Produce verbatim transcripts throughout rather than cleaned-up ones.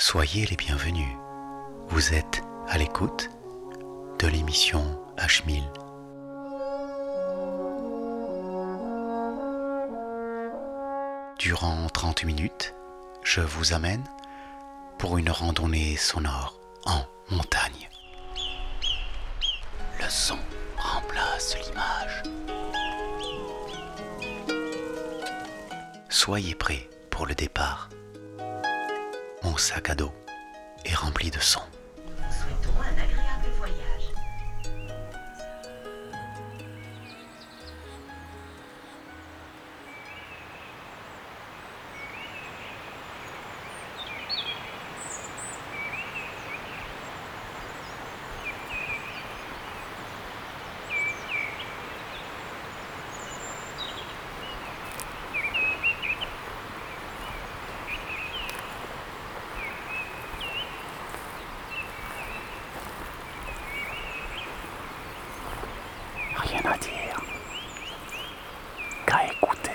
Soyez les bienvenus. Vous êtes à l'écoute de l'émission H mille. Durant trente minutes, je vous amène pour une randonnée sonore en montagne. Le son remplace l'image. Soyez prêts pour le départ. Mon sac à dos est rempli de sons. Nous souhaitons un agréable voyage. Rien à dire qu'à écouter.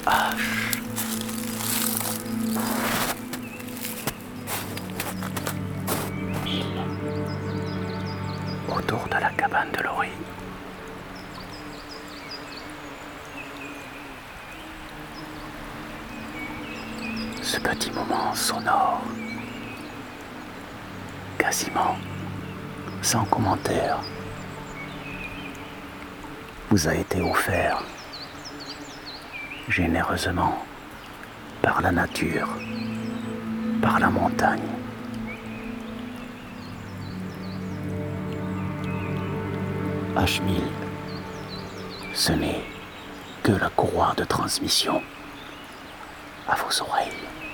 H. Mille. Autour de la cabane de Laurie. Ce petit moment sonore, quasiment sans commentaire, vous a été offert généreusement par la nature, par la montagne. H mille, ce n'est que la courroie de transmission à vos oreilles.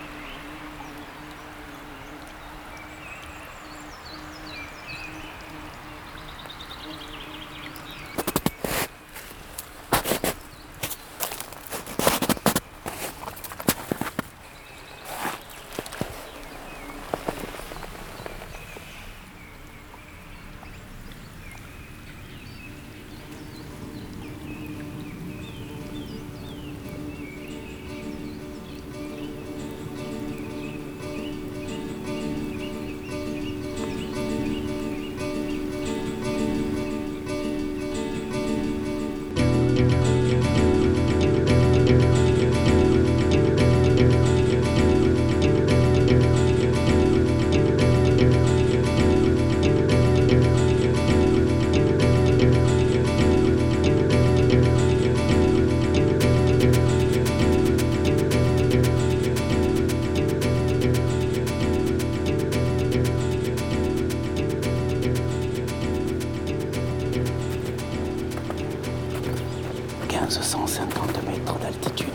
quinze cent cinquante mètres d'altitude.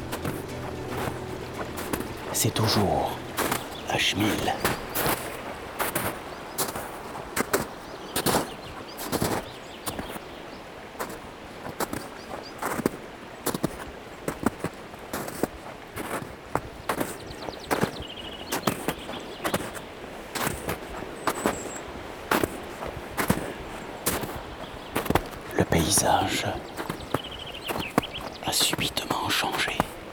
C'est toujours H mille. Le paysage a subitement changé.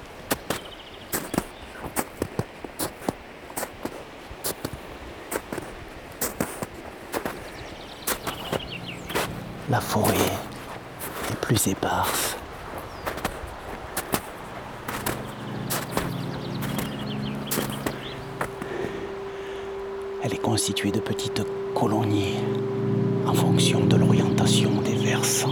La forêt est plus éparse. Elle est constituée de petites colonies en fonction de l'orientation des versants.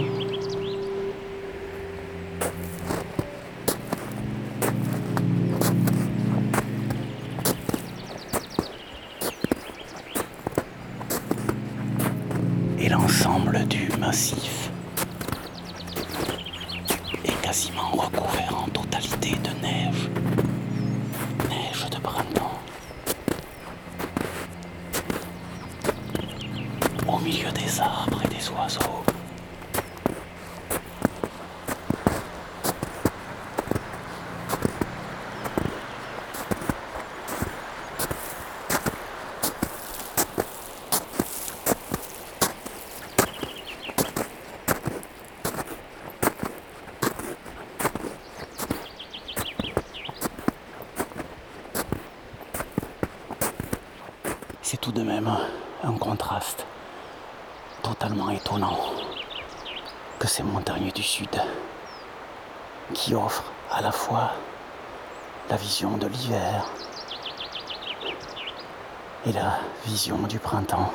Et l'ensemble du massif est quasiment recouvert en totalité de neige, neige de printemps. Au milieu des arbres et des oiseaux, c'est tout de même un contraste totalement étonnant que ces montagnes du sud qui offrent à la fois la vision de l'hiver et la vision du printemps.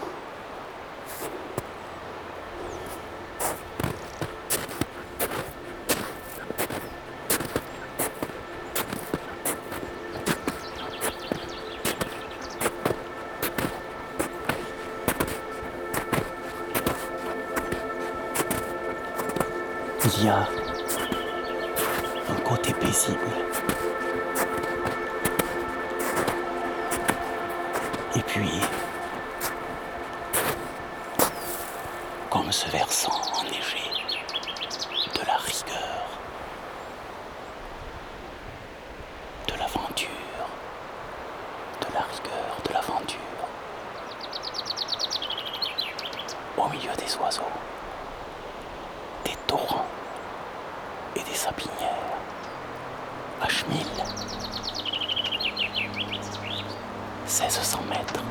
Il y a un côté paisible et puis, comme ce versant enneigé, de la rigueur, de l'aventure, de la rigueur, de l'aventure, au milieu des oiseaux, des torrents et des sapinières. H mille. seize cents mètres.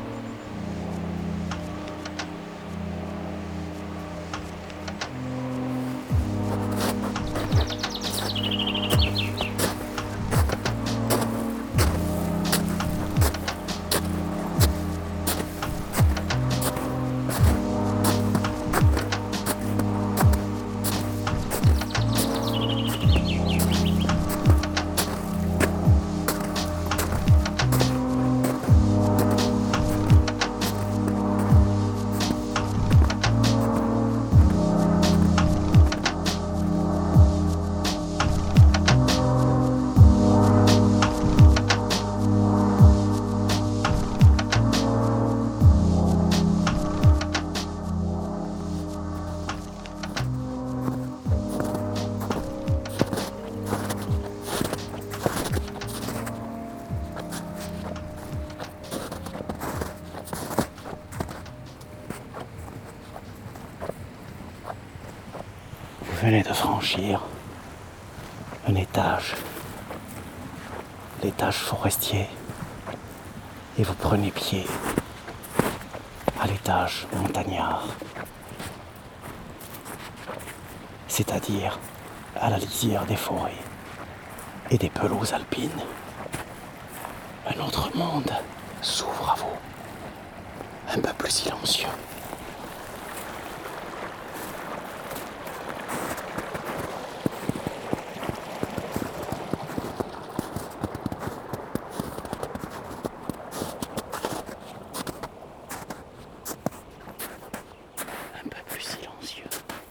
Vous venez de franchir un étage, l'étage forestier, et vous prenez pied à l'étage montagnard, c'est-à-dire à la lisière des forêts et des pelouses alpines. Un autre monde s'ouvre à vous, un peu plus silencieux. Un peu plus silencieux.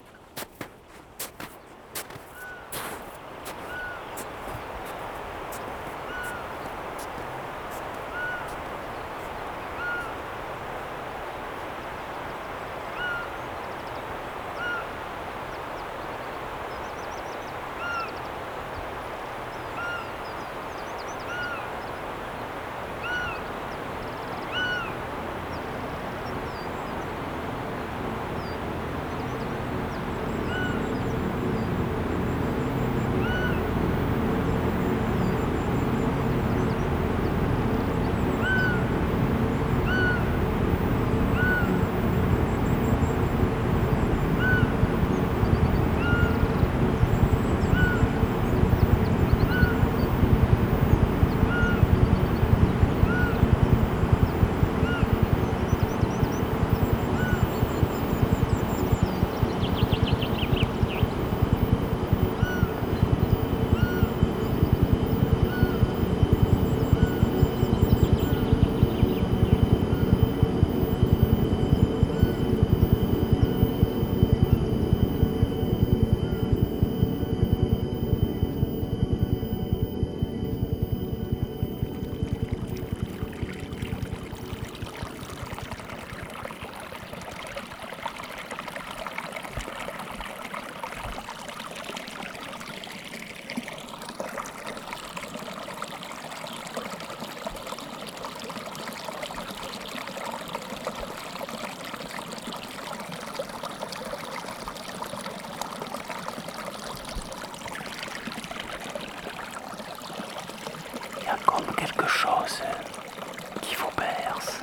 Il y a comme quelque chose qui vous berce.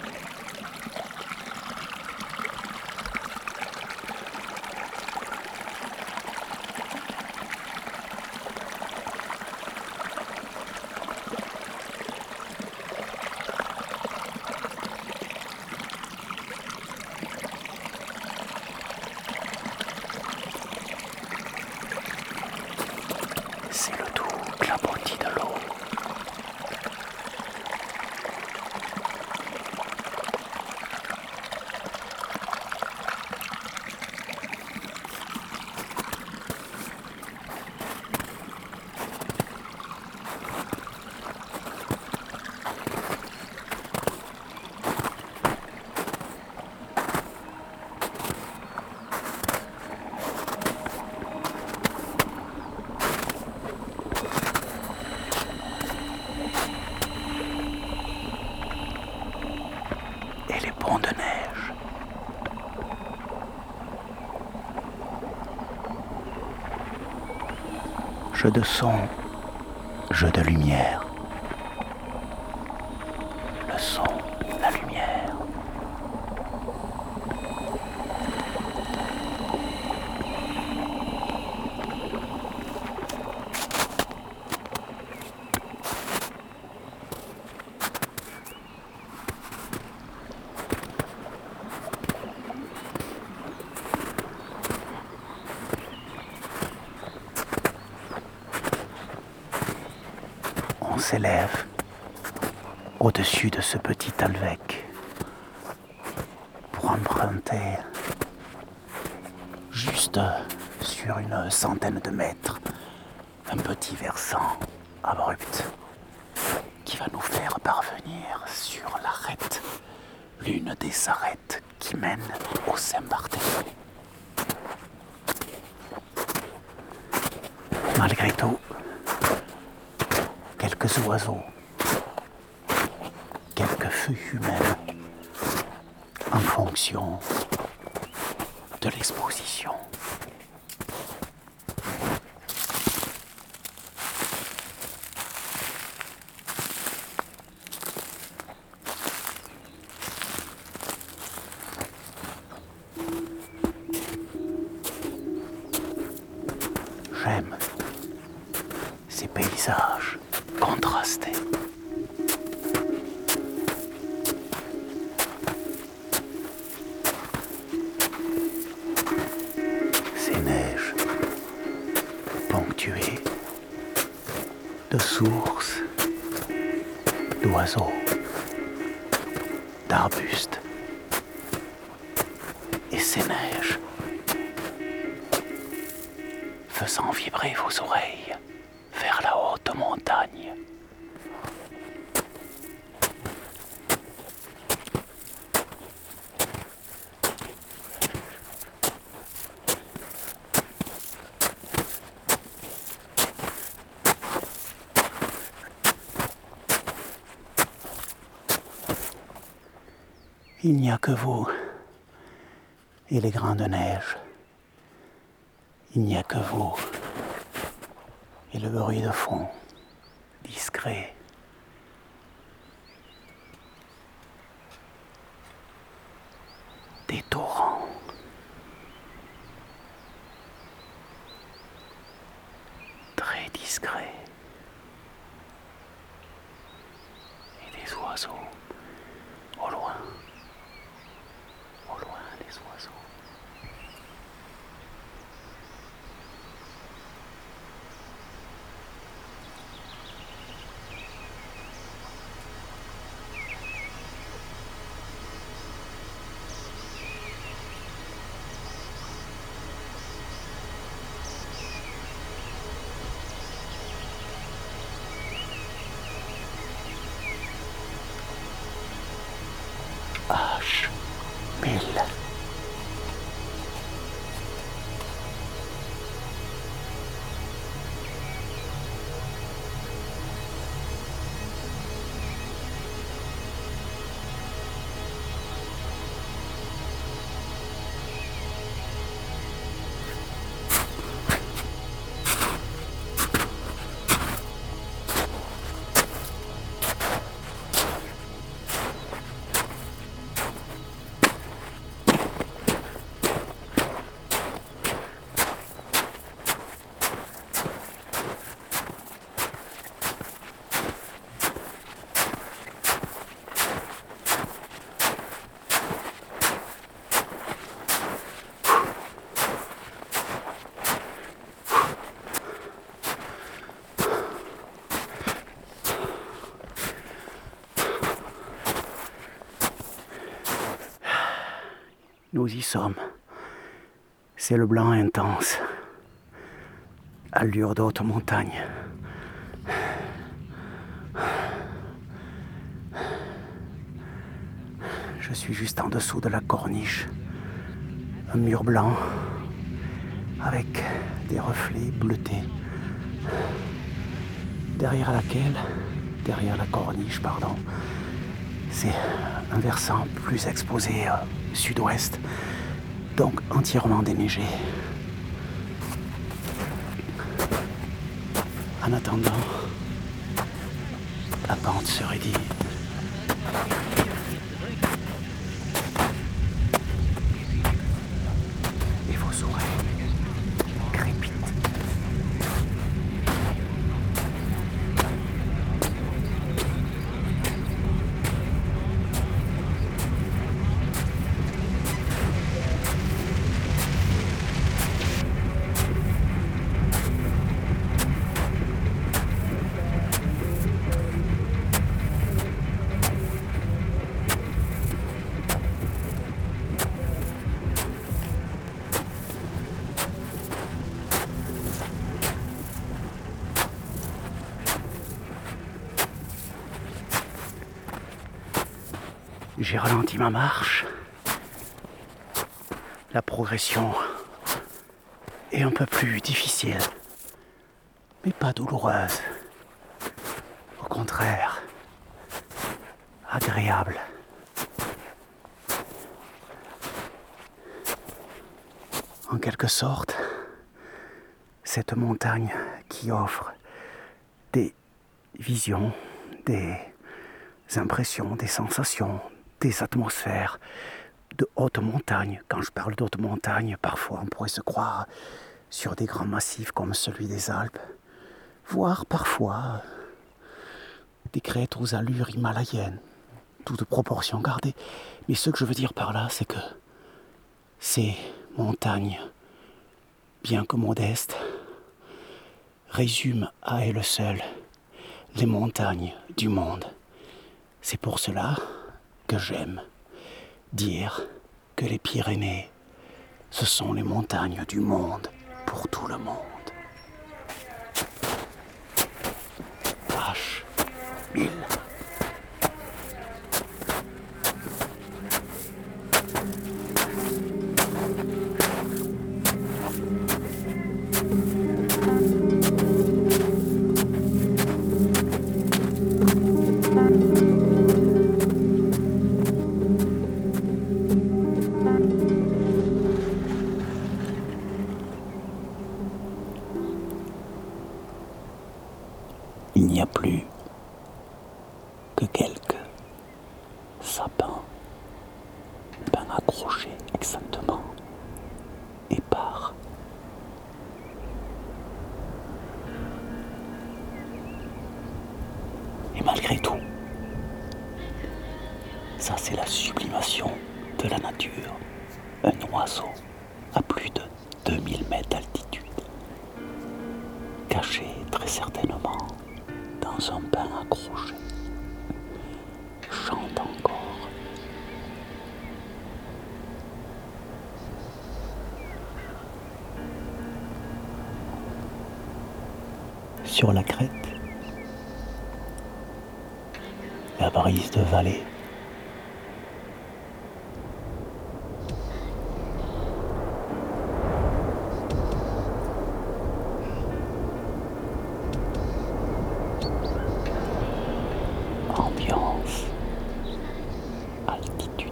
C'est le doux clapotis de l'eau. Et les ponts de neige. Jeu de son Jeu de lumière. Le son, la lumière. On s'élève au-dessus de ce petit Alvec pour emprunter juste sur une centaine de mètres un petit versant abrupt qui va nous faire parvenir sur l'arête, l'une des arêtes qui mène au Saint-Barthélemy. Malgré tout, quelques oiseaux, quelques feuilles humaines en fonction de l'exposition. J'aime ces paysages contrastés. Ces neiges ponctuées de sources, d'oiseaux, d'arbustes. Et ces neiges faisant vibrer vos oreilles vers la haute montagne. Il n'y a que vous et les grains de neige. Il n'y a que vous et le bruit de fond, discret. Des torrents. Très discrets. Et des oiseaux. Au loin. Au loin, des oiseaux. H mille. Nous y sommes. C'est le blanc intense. Allure d'haute montagne. Je suis juste en dessous de la corniche. Un mur blanc avec des reflets bleutés. Derrière laquelle, derrière la corniche, pardon, c'est un versant plus exposé euh, sud-ouest, donc entièrement déneigé. En attendant, pente se raidit. Et vos oreilles crépitent. J'ai ralenti ma marche. La progression est un peu plus difficile, mais pas douloureuse. Au contraire, agréable. En quelque sorte, cette montagne qui offre des visions, des impressions, des sensations, des atmosphères de haute montagne. Quand je parle d'haute montagne, parfois on pourrait se croire sur des grands massifs comme celui des Alpes, voire parfois des crêtes aux allures himalayennes, toutes proportions gardées. Mais ce que je veux dire par là, c'est que ces montagnes, bien que modestes, résument à elles seules les montagnes du monde. C'est pour cela que j'aime dire que les Pyrénées, ce sont les montagnes du monde pour tout le monde. H mille. Il n'y a plus que quelques sapins bien accrochés exactement épars. Et malgré tout, ça c'est la sublimation de la nature. Un oiseau à plus de deux mille mètres d'altitude, caché très certainement dans un pain accroché, chante encore. Sur la crête, la brise de vallée. Ambiance, altitude.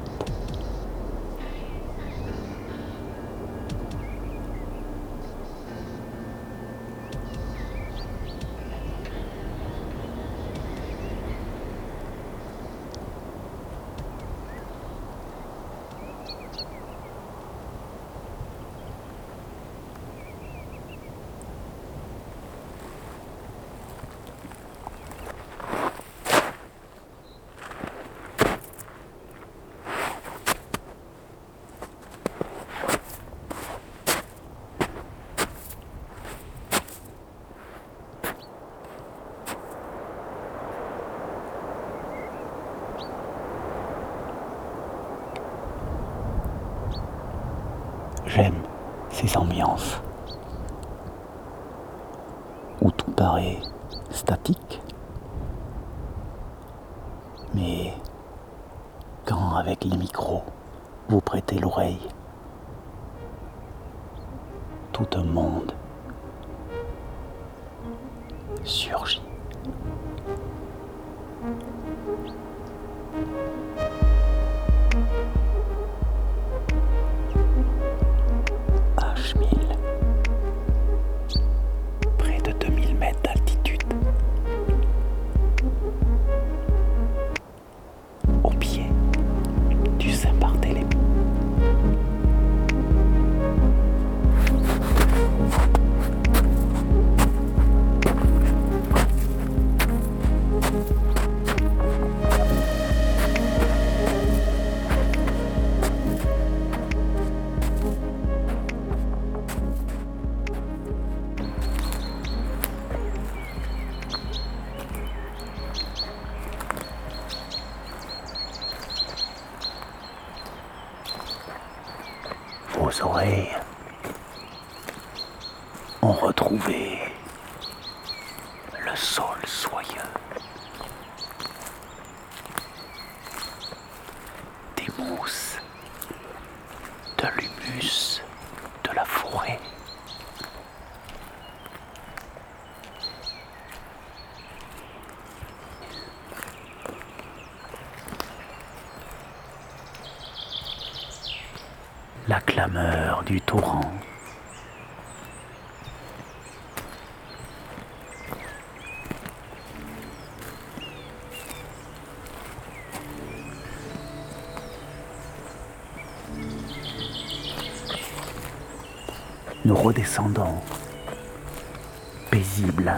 J'aime ces ambiances où tout paraît statique, mais quand avec les micros vous prêtez l'oreille, tout un monde surgit. H mille, près de deux mille mètres d'altitude. vos oreilles ont retrouvé le sol soyeux, des mousses, de l'humus de la forêt. La clameur du torrent. Nous redescendons, paisibles.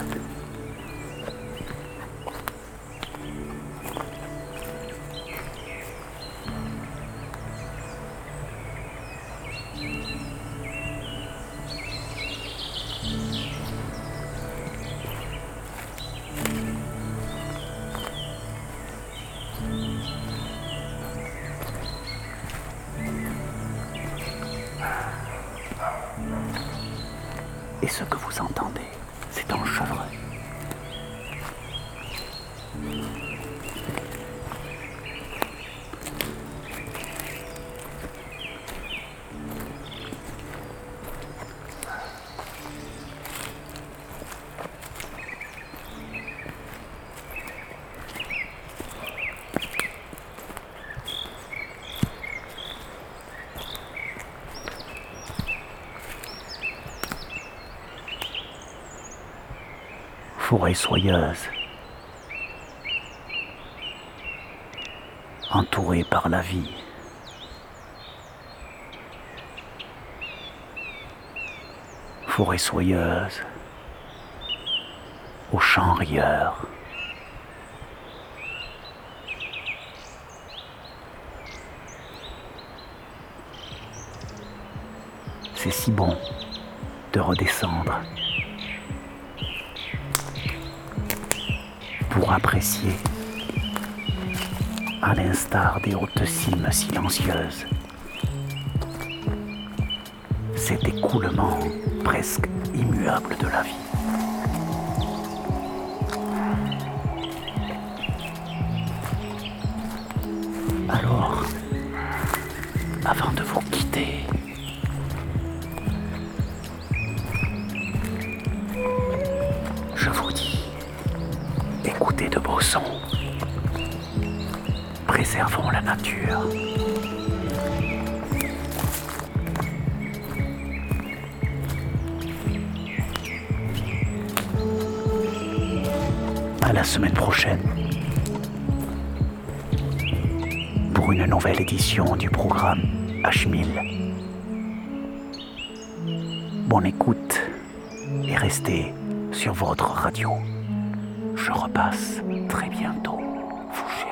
Et ce que vous entendez, c'est un chevreuil. Forêt soyeuse, entourée par la vie. Forêt soyeuse, aux champs rieurs. C'est si bon de redescendre pour apprécier, à l'instar des hautes cimes silencieuses, cet écoulement presque immuable de la vie. Alors, avant de vous quitter, je vous dis, écoutez de beaux sons, préservons la nature. À la semaine prochaine pour une nouvelle édition du programme H mille. Bonne écoute et restez sur votre radio. Je repasse très bientôt vous chercher.